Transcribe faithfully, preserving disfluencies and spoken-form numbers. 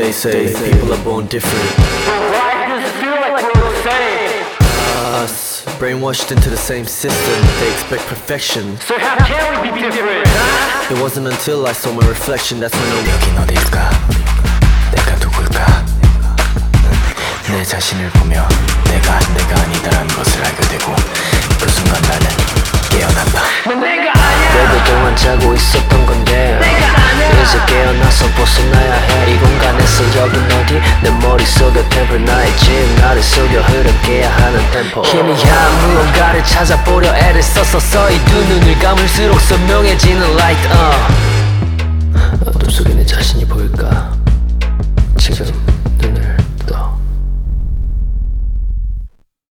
They say people are born different. Why does it feel like we're the same? Us, brainwashed into the same system. They expect perfection. So how can we be different, huh? It wasn't until I saw my reflection that's when I 여긴 어딜까? 내가 누굴까? 내 자신을 보며 내가 내가 아니다라는 것을 알게 되고 그 순간 나는 깨어난다. 넌 내가 아니야. 내가 동안 자고 있었던 건데 내가 아니야. 이제 깨어나서 벗어나야 해. 이 공간에서 여긴 어디? 내 머릿속에 템플 나의 집 나를 속여 흐르게야 하는 템포. 희미한 무언가를 찾아보려 애를 써서 서이 두 눈을 감을수록 선명해지는 light. uh. 어둠 속에 내 자신이 보일까? 지금